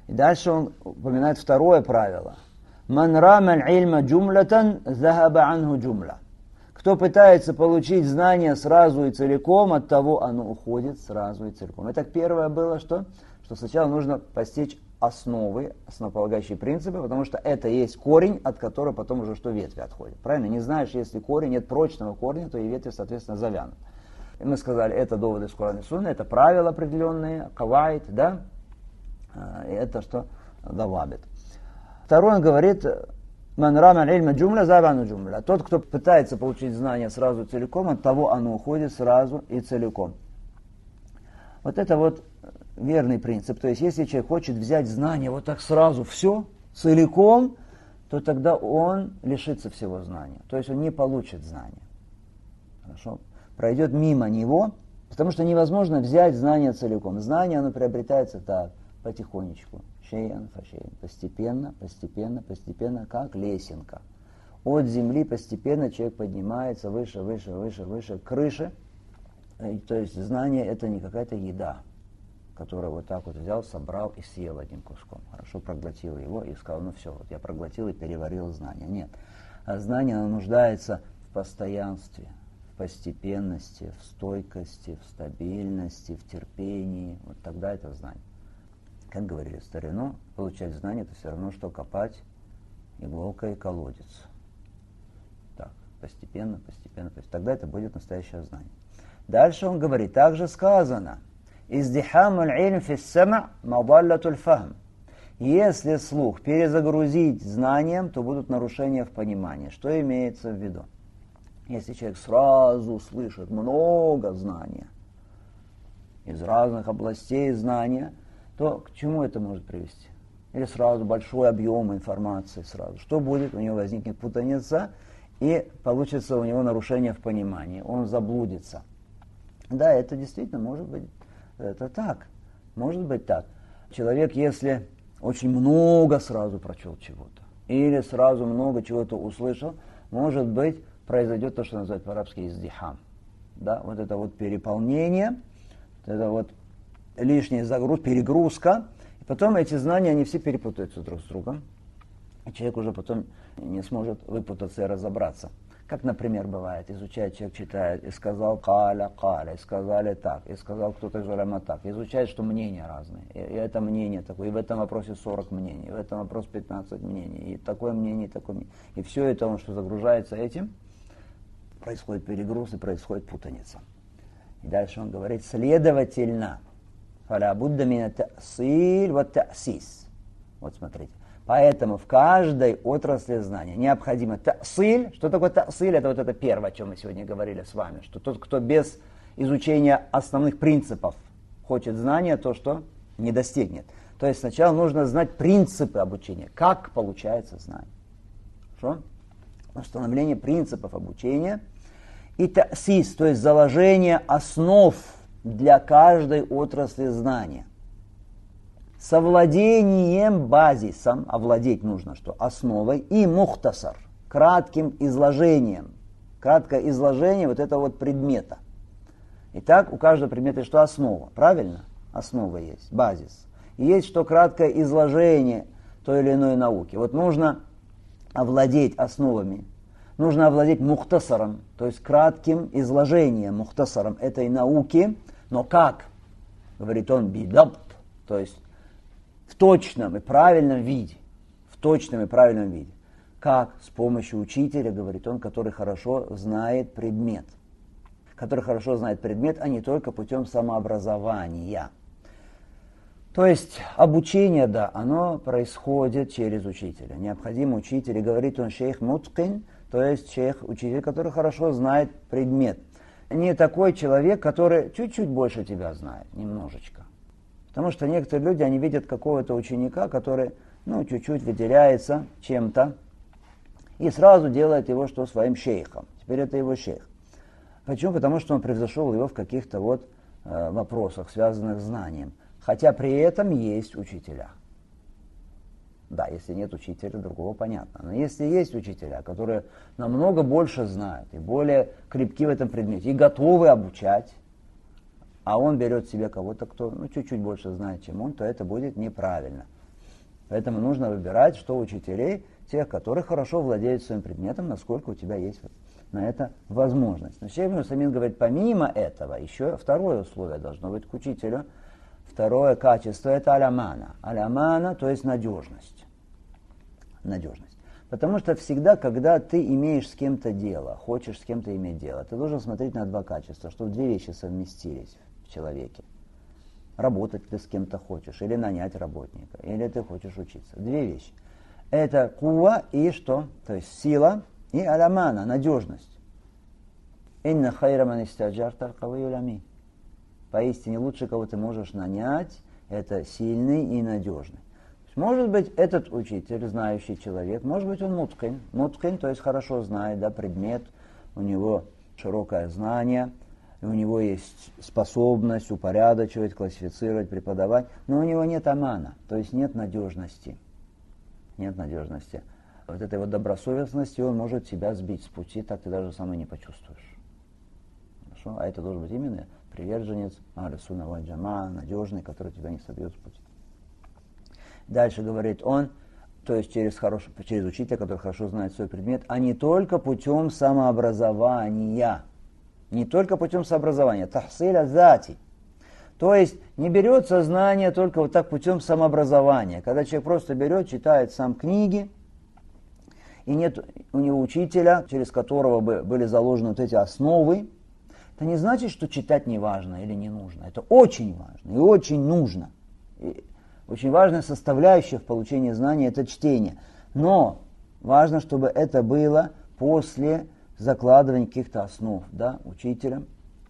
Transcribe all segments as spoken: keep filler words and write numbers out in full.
И дальше он упоминает второе правило. «Ман рама аль-ильма джумлатан, захаба анху джумла». Кто пытается получить знания сразу и целиком, от того оно уходит сразу и целиком. Итак, первое было, что? Что сначала нужно постичь основы, основополагающие принципы, потому что это есть корень, от которого потом уже что ветви отходят. Правильно? Не знаешь, если корень, нет прочного корня, то и ветви, соответственно, завянут. И мы сказали, это доводы из Корана и Сунны, это правила определенные, кавайт, да? И это что? Давабит. Второй он говорит, «Ман рама аль-ильма джумля, завану джумля». Тот, кто пытается получить знания сразу и целиком, от того оно уходит сразу и целиком. Вот это вот верный принцип. То есть, если человек хочет взять знания вот так сразу, все, целиком, то тогда он лишится всего знания. То есть, он не получит знания. Хорошо? Пройдет мимо него, потому что невозможно взять знания целиком. Знание, оно приобретается так, потихонечку. Шейан, фашейн. Постепенно, постепенно, постепенно, как лесенка. От земли постепенно человек поднимается выше, выше, выше, выше, к крыше. То есть, знание это не какая-то еда, который вот так вот взял, собрал и съел одним куском. Хорошо проглотил его и сказал, ну все, вот я проглотил и переварил знание. Нет. А знание оно нуждается в постоянстве, в постепенности, в стойкости, в стабильности, в терпении. Вот тогда это знание. Как говорили в старину, получать знание это все равно, что копать иголкой колодец. Так, постепенно, постепенно, постепенно. Тогда это будет настоящее знание. Дальше он говорит, также сказано, «Издихаму аль-ильм фис-сама' мадаллатуль фахм». Если слух перезагрузить знанием, то будут нарушения в понимании. Что имеется в виду? Если человек сразу слышит много знания, из разных областей знания, то к чему это может привести? Или сразу большой объем информации сразу. Что будет? У него возникнет путаница, и получится у него нарушение в понимании. Он заблудится. Да, это действительно может быть, это так. Может быть так. Человек, если очень много сразу прочел чего-то, или сразу много чего-то услышал, может быть, произойдет то, что называют по-арабски издихам. Да, вот это вот переполнение, вот это вот лишний загруз, перегрузка, и потом эти знания, они все перепутаются друг с другом, и человек уже потом не сможет выпутаться и разобраться. Как, например, бывает, изучает человек, читает, и сказал каля, каля, и сказали так, и сказал кто-то из уляма так, и изучает, что мнения разные, и, и это мнение такое, и в этом вопросе сорок мнений, и в этом вопросе пятнадцать мнений, и такое мнение, и такое мнение. И все это, он что загружается этим, происходит перегруз и происходит путаница. И дальше он говорит, следовательно, фаля будда мина та'силь ва та'сис. Вот смотрите. Поэтому в каждой отрасли знания необходимо та'силь. Что такое та'силь? Это вот это первое, о чем мы сегодня говорили с вами. Что тот, кто без изучения основных принципов хочет знания, то что не достигнет. То есть сначала нужно знать принципы обучения. Как получается знание. Хорошо? Установление принципов обучения. И та'сис, то есть заложение основ для каждой отрасли знания. Совладением базисом, овладеть нужно что? Основой, и мухтасар, кратким изложением. Краткое изложение вот этого вот предмета. Итак, у каждого предмета есть что? Основа, правильно? Основа есть, базис. И есть что? Краткое изложение той или иной науки. Вот нужно овладеть основами. Нужно овладеть мухтасаром, то есть кратким изложением, мухтасаром этой науки. Но как? Говорит он, бидабт, то есть в точном и правильном виде. В точном и правильном виде. Как? С помощью учителя, говорит он, который хорошо знает предмет. Который хорошо знает предмет, а не только путем самообразования. То есть обучение, да, оно происходит через учителя. Необходим учитель, и говорит он шейх муткин, то есть шейх, учитель, который хорошо знает предмет. Не такой человек, который чуть-чуть больше тебя знает, немножечко. Потому что некоторые люди, они видят какого-то ученика, который, ну, чуть-чуть выделяется чем-то, и сразу делает его что своим шейхом. Теперь это его шейх. Почему? Потому что он превзошел его в каких-то вот э, вопросах, связанных с знанием. Хотя при этом есть учителя. Да, если нет учителя, другого понятно. Но если есть учителя, которые намного больше знают и более крепки в этом предмете, и готовы обучать, а он берет себе кого-то, кто ну, чуть-чуть больше знает, чем он, то это будет неправильно. Поэтому нужно выбирать, что учителей, тех, которые хорошо владеют своим предметом, насколько у тебя есть на это возможность. Но Шейх Ибн Усаймин говорит, помимо этого, еще второе условие должно быть к учителю. Второе качество – это алямана. Алямана, то есть надежность. Надежность. Потому что всегда, когда ты имеешь с кем-то дело, хочешь с кем-то иметь дело, ты должен смотреть на два качества, чтобы две вещи совместились в человеке. Работать ты с кем-то хочешь, или нанять работника, или ты хочешь учиться. Две вещи. Это кува и что? То есть сила и алямана, надежность. Инна хайра ман истаджарта аль-кавийюл амин. Поистине лучше, кого ты можешь нанять, это сильный и надежный. Может быть, этот учитель, знающий человек, может быть, он муткин. Муткин, то есть хорошо знает, да, предмет, у него широкое знание, у него есть способность упорядочивать, классифицировать, преподавать, но у него нет амана, то есть нет надежности. Нет надежности. Вот этой вот добросовестности он может тебя сбить с пути, так ты даже сам и не почувствуешь. Хорошо? А это должен быть именно приверженец, ахлю сунна валь джамаа, надежный, который тебя не собьет с пути. Дальше говорит он, то есть через, хороший, через учителя, который хорошо знает свой предмет, а не только путем самообразования. Не только путем самообразования. Тахсиля зати. То есть не берется знание только вот так путем самообразования. Когда человек просто берет, читает сам книги, и нет у него учителя, через которого бы были заложены вот эти основы, это не значит, что читать не важно или не нужно. Это очень важно и очень нужно. И очень важная составляющая в получении знания – это чтение. Но важно, чтобы это было после закладывания каких-то основ, да, учителем.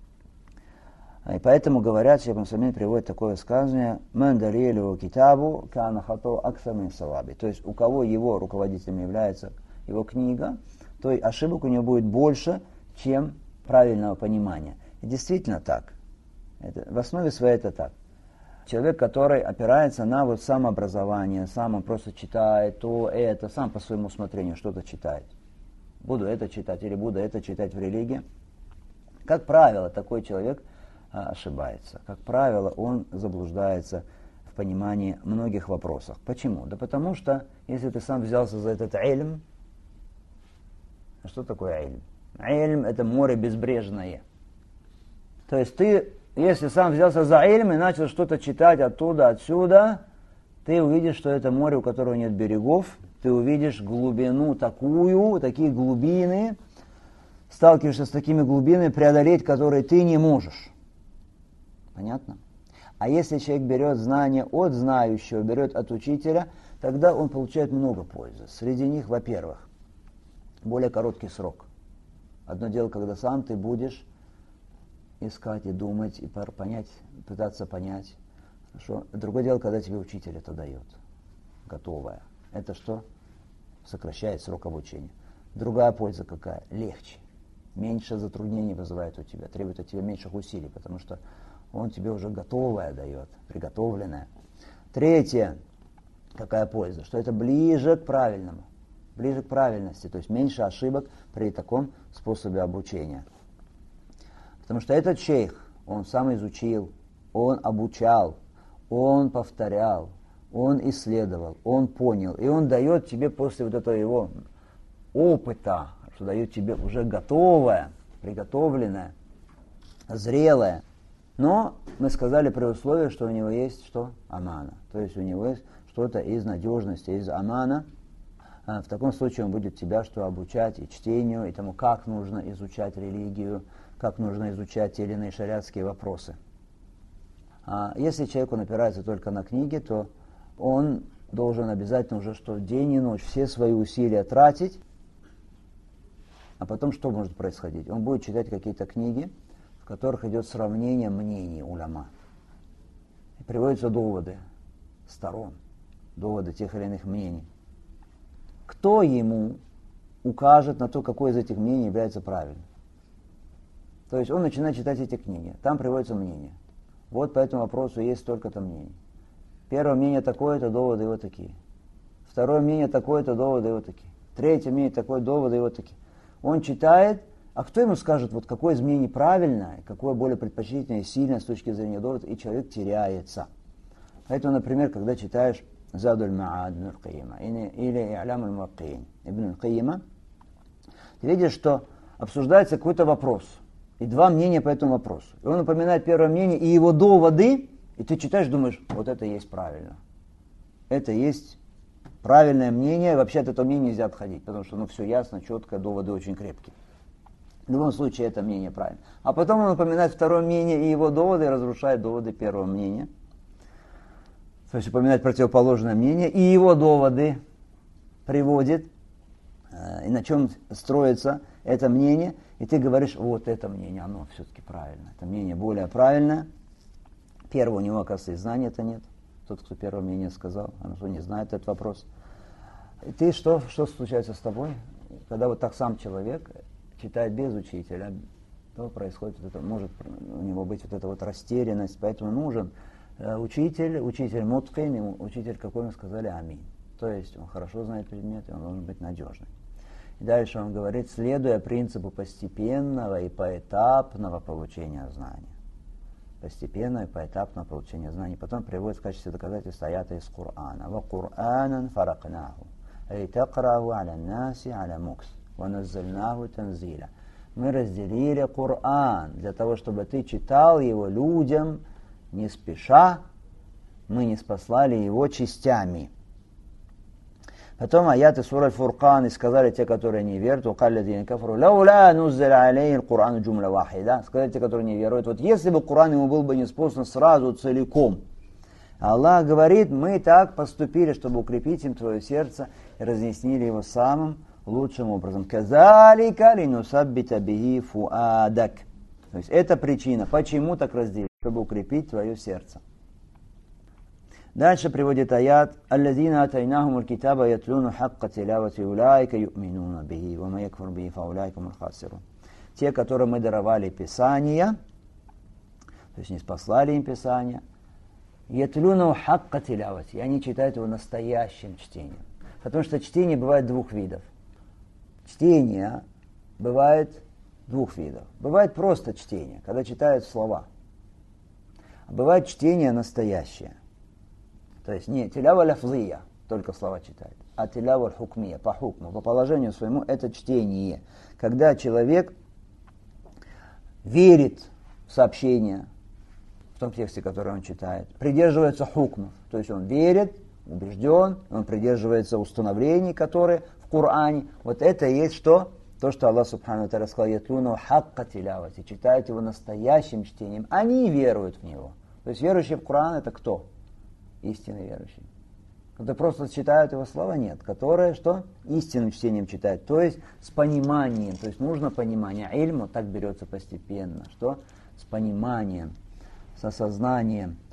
И поэтому говорят, Шейх Ибн Усаймин приводит такое высказывание: «Ман далилю китабу кана хато аксар мин саваби». То есть у кого его руководителем является его книга, то и ошибок у него будет больше, чем правильного понимания. И действительно так. Это, в основе своей это так. Человек, который опирается на вот самообразование, сам он просто читает то, это, сам по своему усмотрению что-то читает. Буду это читать или буду это читать в религии. Как правило, такой человек а, ошибается. Как правило, он заблуждается в понимании многих вопросов. Почему? Да потому что, если ты сам взялся за этот ильм, а что такое ильм? Ильм – это море безбрежное. То есть ты, если сам взялся за ильм и начал что-то читать оттуда, отсюда, ты увидишь, что это море, у которого нет берегов, ты увидишь глубину такую, такие глубины, сталкиваешься с такими глубинами, преодолеть которые ты не можешь. Понятно? А если человек берет знания от знающего, берет от учителя, тогда он получает много пользы. Среди них, во-первых, более короткий срок. Одно дело, когда сам ты будешь искать и думать, и понять, пытаться понять. Хорошо? Другое дело, когда тебе учитель это дает, готовое. Это что? Сокращает срок обучения. Другая польза какая? Легче. Меньше затруднений вызывает у тебя, требует от тебя меньших усилий, потому что он тебе уже готовое дает, приготовленное. Третье. Какая польза? Что это ближе к правильному. Ближе к правильности, то есть меньше ошибок при таком способе обучения. Потому что этот шейх, он сам изучил, он обучал, он повторял, он исследовал, он понял. И он дает тебе после вот этого его опыта, что дает тебе уже готовое, приготовленное, зрелое. Но мы сказали при условии, что у него есть что? Амана. То есть у него есть что-то из надежности, из амана. В таком случае он будет тебя что обучать и чтению, и тому, как нужно изучать религию, как нужно изучать те или иные шариатские вопросы. А если человеку опирается только на книги, то он должен обязательно уже что день и ночь все свои усилия тратить, а потом что может происходить? Он будет читать какие-то книги, в которых идет сравнение мнений уляма. И приводятся доводы сторон, доводы тех или иных мнений. Кто ему укажет на то, какое из этих мнений является правильным? То есть он начинает читать эти книги, там приводится мнение. Вот по этому вопросу есть столько-то мнений. Первое мнение такое-то, доводы его такие. Второе мнение такое-то, доводы его такие. Третье мнение такое, доводы его такие. Он читает, а кто ему скажет, вот какое из мнений правильное, какое более предпочтительное и сильное с точки зрения доводов, и человек теряется. Поэтому, например, когда читаешь Задуль Ма'ад ибн аль-Кайима или И'лям аль-Муаккиин ибн аль-Кайима, ты видишь, что обсуждается какой-то вопрос, и два мнения по этому вопросу. И он напоминает первое мнение и его доводы, и ты читаешь, думаешь, вот это и есть правильно. Это есть правильное мнение, и вообще от этого мнения нельзя отходить, потому что ну, все ясно, четко, доводы очень крепкие. В любом случае, это мнение правильно. А потом он напоминает второе мнение и его доводы, и разрушает доводы первого мнения. То есть упоминает противоположное мнение, и его доводы приводит, и на чем строится это мнение, и ты говоришь, вот это мнение, оно все-таки правильно, это мнение более правильное. Первого у него, оказывается, и знания-то нет. Тот, кто первое мнение сказал, он что не знает этот вопрос. И ты что, что случается с тобой? Когда вот так сам человек читает без учителя, то происходит вот это, может у него быть вот эта вот растерянность, поэтому нужен э, учитель, учитель муткин, учитель, какой мы сказали, амин. То есть он хорошо знает предмет, и он должен быть надежный. И дальше он говорит, следуя принципу постепенного и поэтапного получения знания. Постепенное и поэтапное получение знаний. Потом приводит в качестве доказательства аята из Корана. «Ва Кур'анан фаракнаху, ай такраху аля наси аля мукс». Мы разделили Коран для того, чтобы ты читал его людям не спеша, мы не спаслали его частями. Потом аяты сура Фуркан, и сказали те, которые не верят, сказали те, которые не веруют, вот если бы Коран ему был бы неспослан сразу целиком. Аллах говорит, мы так поступили, чтобы укрепить им твое сердце и разъяснили его самым лучшим образом. Казалика линусаббита бихи фуадак. То есть это причина, почему так разделить, чтобы укрепить твое сердце. Дальше приводит аят: «Аллазина атайнахумул китаба ятлуну хакка тилавати улайка ю'минуна бихи, ва ма якфур бихи фа улайка хумул хасирун». Те, которым мы даровали Писание, то есть не спаслали им Писание, ятлуну хакка тилавати, и они читают его настоящим чтением. Потому что чтение бывает двух видов. Чтение бывает двух видов. Бывает просто чтение, когда читают слова. А бывает чтение настоящее. То есть не тилява ляфзия, только слова читает, а тилява хукмия, по хукму, по положению своему это чтение. Когда человек верит в сообщение, в том тексте, который он читает, придерживается хукмов, то есть он верит, убежден, он придерживается установлений, которые в Коране. Вот это и есть что? То, что Аллах Субхану ва Тааля сказал, ятлуну хакка тилявати, читают его настоящим чтением, они веруют в него. То есть верующий в Коран это кто? Истинный верующий. Кто просто читают его слова? Нет. Которые что? Истинным чтением читают. То есть с пониманием. То есть нужно понимание. Ильму так берется постепенно. Что? С пониманием, с осознанием.